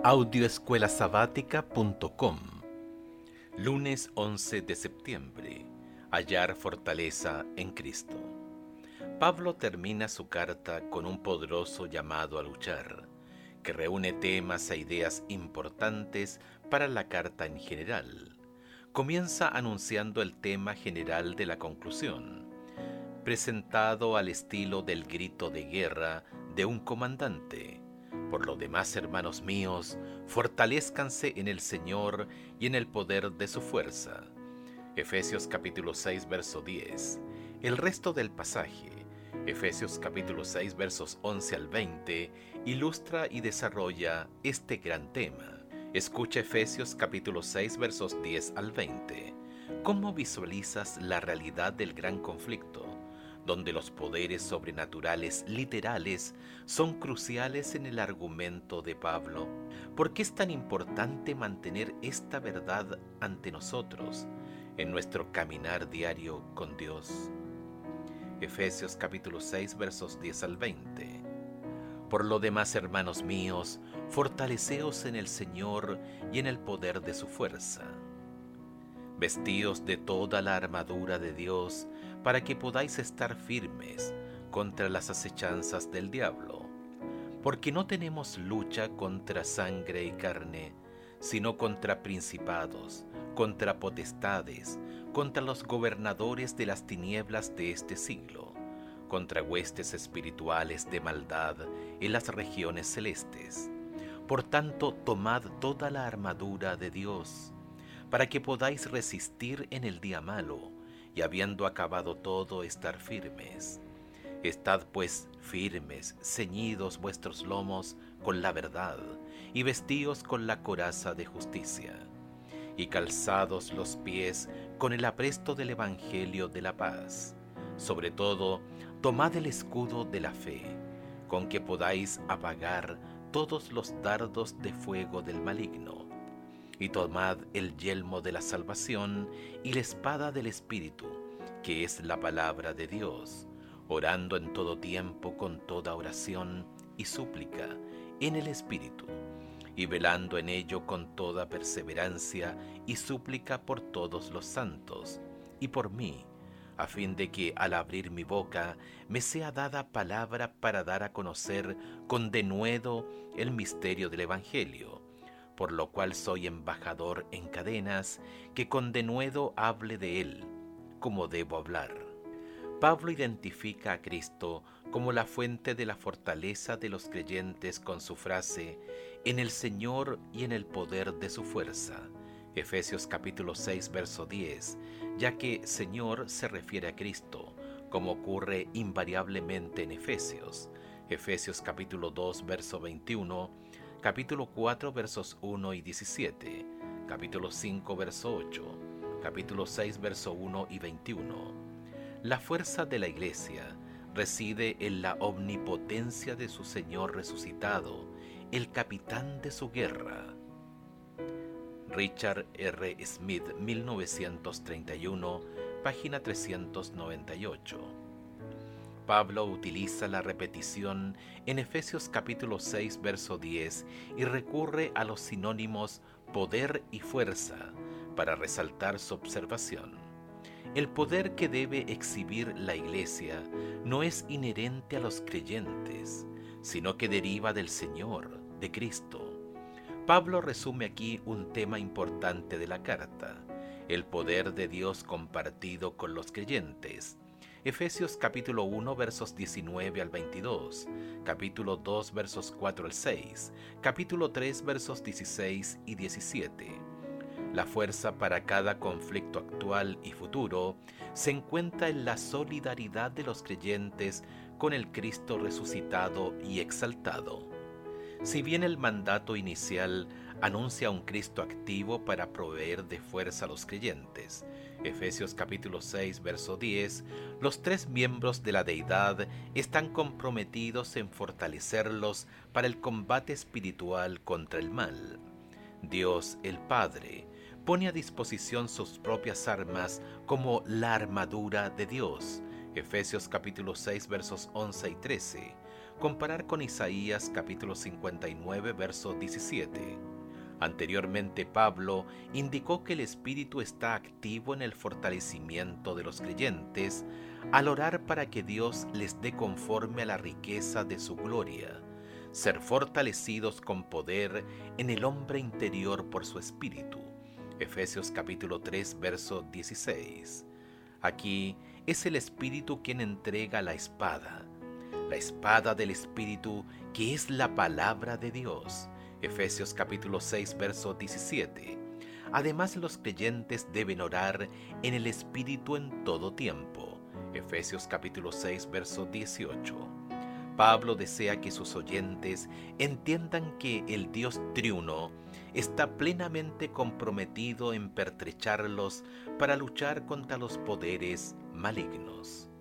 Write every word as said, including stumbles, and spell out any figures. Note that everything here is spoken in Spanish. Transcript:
audioescuela sabática punto com. Lunes once de septiembre. Hallar fortaleza en Cristo. Pablo termina su carta con un poderoso llamado a luchar, que reúne temas e ideas importantes para la carta en general. Comienza anunciando el tema general de la conclusión, presentado al estilo del grito de guerra de un comandante. Por lo demás, hermanos míos, fortalézcanse en el Señor y en el poder de su fuerza. Efesios capítulo seis, verso diez. El resto del pasaje, Efesios capítulo seis, versos once al veinte, ilustra y desarrolla este gran tema. Escucha Efesios capítulo seis, versos diez al veinte. ¿Cómo visualizas la realidad del gran conflicto, donde los poderes sobrenaturales literales son cruciales en el argumento de Pablo? ¿Por qué es tan importante mantener esta verdad ante nosotros en nuestro caminar diario con Dios? Efesios capítulo seis, versos diez al veinte. Por lo demás, hermanos míos, fortaleceos en el Señor y en el poder de su fuerza. Vestíos de toda la armadura de Dios, para que podáis estar firmes contra las acechanzas del diablo. Porque no tenemos lucha contra sangre y carne, sino contra principados, contra potestades, contra los gobernadores de las tinieblas de este siglo, contra huestes espirituales de maldad en las regiones celestes. Por tanto, tomad toda la armadura de Dios, para que podáis resistir en el día malo, y habiendo acabado todo, estar firmes. Estad pues firmes, ceñidos vuestros lomos con la verdad, y vestíos con la coraza de justicia, y calzados los pies con el apresto del evangelio de la paz. Sobre todo, tomad el escudo de la fe, con que podáis apagar todos los dardos de fuego del maligno. Y tomad el yelmo de la salvación y la espada del Espíritu, que es la palabra de Dios, orando en todo tiempo con toda oración y súplica en el Espíritu, y velando en ello con toda perseverancia y súplica por todos los santos, y por mí, a fin de que al abrir mi boca me sea dada palabra para dar a conocer con denuedo el misterio del Evangelio, por lo cual soy embajador en cadenas, que con denuedo hable de él, como debo hablar. Pablo identifica a Cristo como la fuente de la fortaleza de los creyentes con su frase, en el Señor y en el poder de su fuerza. Efesios capítulo seis, verso diez, ya que Señor se refiere a Cristo, como ocurre invariablemente en Efesios. Efesios capítulo dos, verso veintiuno, capítulo cuatro, versos uno y diecisiete, capítulo cinco, verso ocho, capítulo seis, verso uno y veintiuno. La fuerza de la Iglesia reside en la omnipotencia de su Señor resucitado, el capitán de su guerra. Richard R. Smith, mil novecientos treinta y uno, página trescientos noventa y ocho. Pablo utiliza la repetición en Efesios capítulo seis, verso diez y recurre a los sinónimos poder y fuerza para resaltar su observación. El poder que debe exhibir la Iglesia no es inherente a los creyentes, sino que deriva del Señor, de Cristo. Pablo resume aquí un tema importante de la carta, el poder de Dios compartido con los creyentes. Efesios capítulo uno, versos diecinueve al veintidós, capítulo dos, versos cuatro al seis, capítulo tres, versos dieciséis y diecisiete. La fuerza para cada conflicto actual y futuro se encuentra en la solidaridad de los creyentes con el Cristo resucitado y exaltado. Si bien el mandato inicial anuncia un Cristo activo para proveer de fuerza a los creyentes, Efesios capítulo seis, verso diez, los tres miembros de la deidad están comprometidos en fortalecerlos para el combate espiritual contra el mal. Dios, el Padre, pone a disposición sus propias armas como la armadura de Dios, Efesios capítulo seis, versos once y trece, comparar con Isaías capítulo cincuenta y nueve, verso diecisiete. Anteriormente, Pablo indicó que el Espíritu está activo en el fortalecimiento de los creyentes al orar para que Dios les dé conforme a la riqueza de su gloria, ser fortalecidos con poder en el hombre interior por su Espíritu. Efesios capítulo tres, verso dieciséis. Aquí es el Espíritu quien entrega la espada, la espada del Espíritu, que es la palabra de Dios. Efesios capítulo seis, verso diecisiete. Además, los creyentes deben orar en el Espíritu en todo tiempo. Efesios capítulo seis, verso dieciocho. Pablo desea que sus oyentes entiendan que el Dios triuno está plenamente comprometido en pertrecharlos para luchar contra los poderes malignos.